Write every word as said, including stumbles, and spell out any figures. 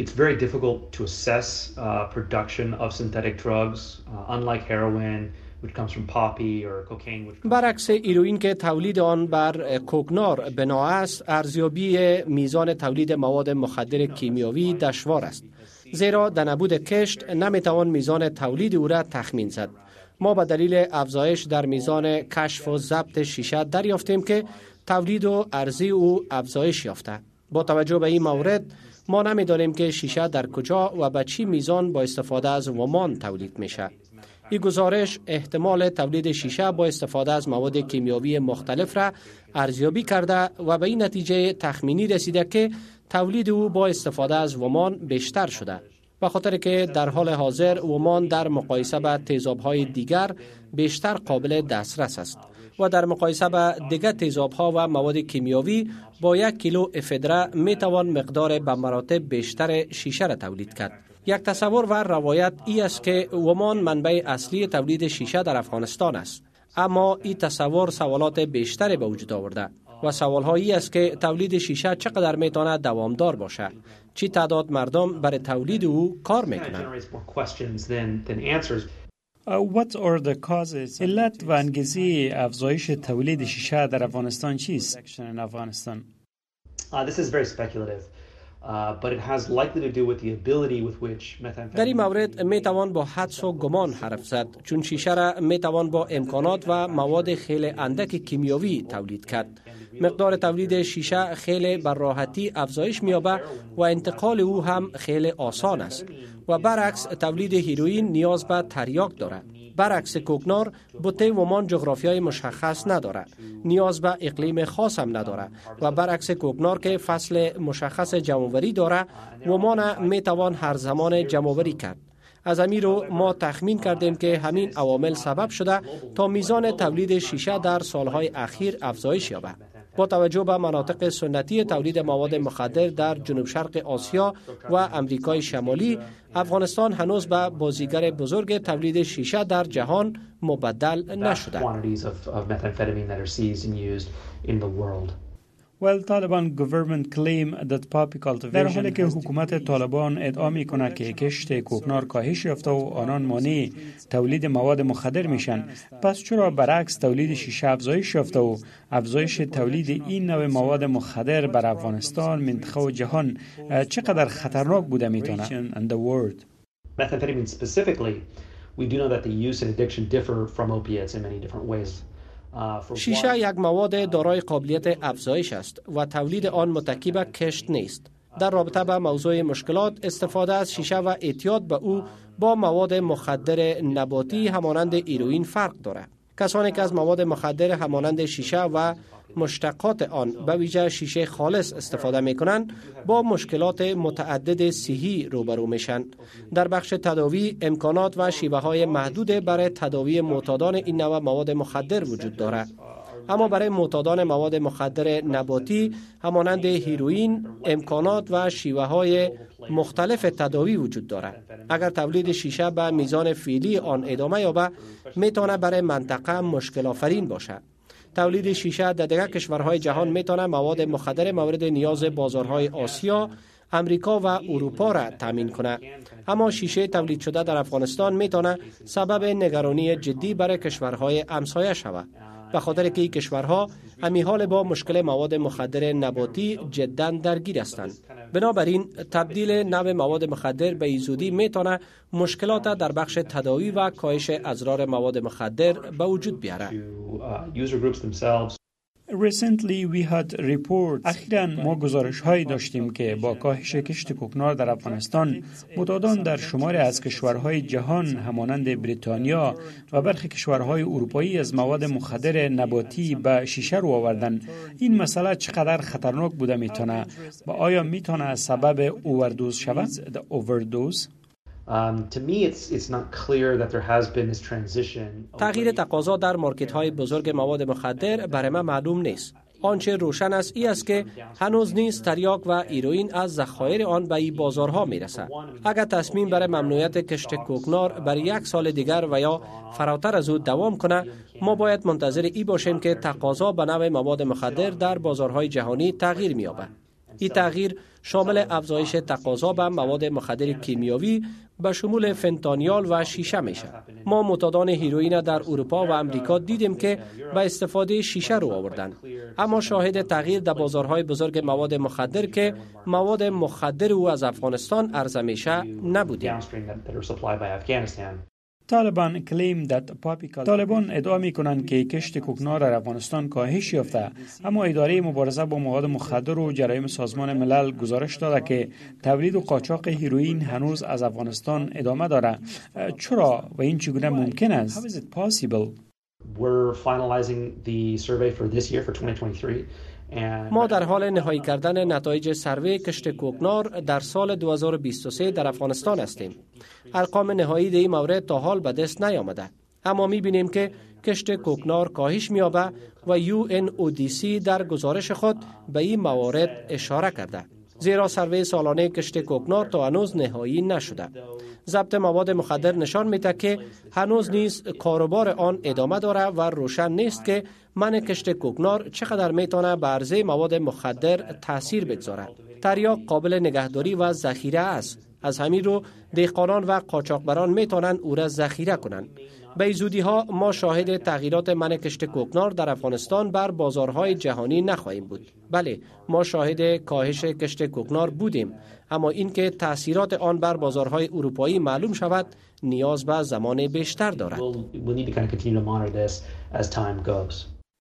It's very difficult to assess uh, production of synthetic drugs, uh, unlike heroin, which comes from poppy or cocaine. Which برعکس هیروئین که تولید آن بر کوکنار بنا است، ارزیابی میزان تولید مواد مخدر کیمیاوی دشوار است، زیرا در نبود کشت نمیتوان میزان تولید او را تخمین زد. ما به دلیل افزایش در میزان کشف و ضبط شیشه دریافتیم که تولید و عرضه او افزایش یافته. با توجه به این مورد ما نمیدانیم که شیشه در کجا و به چی میزان با استفاده از ومان تولید میشه. این گزارش احتمال تولید شیشه با استفاده از مواد کیمیاوی مختلف را ارزیابی کرده و به این نتیجه تخمینی رسیده که تولید او با استفاده از ومان بیشتر شده، به خاطر که در حال حاضر ومان در مقایسه با تیزاب‌های دیگر بیشتر قابل دسترس است و در مقایسه با دیگر تیزاب‌ها و مواد کیمیاوی با یک کیلو افدره می توان مقدار به مراتب بیشتر شیشه را تولید کرد. یک تصور و روایت ای است که ومان منبع اصلی تولید شیشه در افغانستان است، اما این تصور سوالات بیشتری به وجود آورده و سوال‌هایی است که تولید شیشه چقدر میتونه دوامدار باشه، چی تعداد مردم برای تولید او کار میکنند. علت و انگیزه افزایش تولید شیشه در افغانستان چیست؟ در این مورد می توان با حدس و گمان حرف زد، چون شیشه را می توان با امکانات و مواد خیلی اندک کیمیاوی تولید کرد. مقدار تولید شیشه خیلی بر راحتی افزایش می‌یابد و انتقال او هم خیلی آسان است و برعکس تولید هیروئین نیاز به تریاک دارد. برعکس کوکنار، بوته ومان جغرافیای مشخص نداره، نیاز به اقلیم خاص هم نداره و برعکس کوکنار که فصل مشخص جمع‌آوری داره، ومان میتوان هر زمان جمع‌آوری کرد. از همین رو ما تخمین کردیم که همین عوامل سبب شده تا میزان تولید شیشه در سالهای اخیر افزایش یابد. با توجه به مناطق سنتی تولید مواد مخدر در جنوب شرق آسیا و امریکای شمالی، افغانستان هنوز به بازیگر بزرگ تولید شیشه در جهان مبدل نشده. Well, Taliban government claim that poppy cultivation در حالی که حکومت طالبان ادعا میکنه که کشت کوکنار کاهش یافته و آنان مانع تولید مواد مخدر میشن، پس چرا برعکس تولید شیشه افزایش یافته و افزایش تولید این نوع مواد مخدر بر افغانستان، منطقه و جهان چقدر خطرناک بوده میتونه؟ Methamphetamine specifically, we do know that the use and addiction differ from opiates in many different ways. شیشه یک مواد دارای قابلیت افزایش است و تولید آن متکی به کشت نیست. در رابطه با موضوع مشکلات، استفاده از شیشه و اعتیاد به او با مواد مخدر نباتی همانند هیروئین فرق دارد. کسانی که از مواد مخدر همانند شیشه و مشتقات آن به ویژه شیشه خالص استفاده می کنند با مشکلات متعدد صحی روبرو میشن. در بخش تداوی امکانات و شیوه های محدود برای تداوی معتادان این نوع مواد مخدر وجود دارد، اما برای معتادان مواد مخدر نباتی همانند هیروئین امکانات و شیوه های مختلف تداوی وجود دارد. اگر تولید شیشه به میزان فعلی آن ادامه یابد، میتونه برای منطقه مشکل آفرین باشد. تولید شیشه در دیگر کشورهای جهان میتونه مواد مخدر مورد نیاز بازارهای آسیا، امریکا و اروپا را تامین کنه، اما شیشه تولید شده در افغانستان میتونه سبب نگرانی جدی برای کشورهای همسایه شود، به خاطر که این کشورها همین حال با مشکل مواد مخدر نباتی جدا درگیر هستند. بنابراین تبدیل نوع مواد مخدر به زودی میتونه مشکلات در بخش تداوی و کاهش اضرار مواد مخدر به وجود بیاره. Recently we had reports. اخیراً ما گزارش هایی داشتیم که با کاهش کشت کوکنار در افغانستان، معتادان در شماری از کشورهای جهان همانند بریتانیا و برخی کشورهای اروپایی از مواد مخدر نباتی به شیشه رو آوردن. این مسئله چقدر خطرناک بوده میتونه و آیا میتونه سبب اووردوز شود؟ The overdose. Um, to me, it's it's not clear that there has been this transition. تغییر تقاضا در مارکت‌های بزرگ مواد مخدر برای من معلوم نیست. آنچه روشن است ای است که هنوز نیز تریاک و هیروئین از ذخایر آن به این بازارها میرسد. اگر تصمیم برای ممنوعیت کشت کوکنار برای یک سال دیگر و یا فراتر از او دوام کنه، ما باید منتظر ای باشیم که تقاضا به نوع مواد مخدر در بازارهای جهانی تغییر می‌یابد. این تغییر شامل افزایش تقاضا به مواد مخدر کیمیاوی به شمول فنتانیال و شیشه میشه. ما معتادان هیروئین در اروپا و امریکا دیدیم که به استفاده شیشه رو آوردن، اما شاهد تغییر در بازارهای بزرگ مواد مخدر که مواد مخدر او از افغانستان عرضه میشه نبودیم. طالبان claim that طالبان ادعا می کنند که کشت کوکنار در افغانستان کاهش یافته، اما اداره مبارزه با مواد مخدر و جرایم سازمان ملل گزارش داده که تولید و قاچاق هیروئین هنوز از افغانستان ادامه داره. چرا و این چگونه ممکن است؟ How is it possible? We're finalizing the survey for this year for twenty twenty-three. ما در حال نهایی کردن نتایج سروی کشت کوکنار در سال دو هزار و بیست و سه در افغانستان هستیم. ارقام نهایی در این مورد تا حال به دست نیامده، اما می‌بینیم که کشت کوکنار کاهش می‌یابه و یو ان او دی سی در گزارش خود به این موارد اشاره کرده. زیرا سروی سالانه کشت کوکنار تا هنوز نهایی نشده. ضبط مواد مخدر نشان میده که هنوز نیز کاروبار آن ادامه داره و روشن نیست که منع کشت کوکنار چقدر میتونه بر عرضه مواد مخدر تاثیر بگذاره. تریاک قابل نگهداری و ذخیره است. از همین رو دهقانان و قاچاقبران میتونن او را ذخیره کنند. به زودی ها ما شاهد تغییرات منع کشت کوکنار در افغانستان بر بازارهای جهانی نخواهیم بود. بله، ما شاهد کاهش کشت کوکنار بودیم، اما اینکه تاثیرات آن بر بازارهای اروپایی معلوم شود نیاز به زمان بیشتر دارد. We'll, we'll need to kind of continue to monitor this as time goes.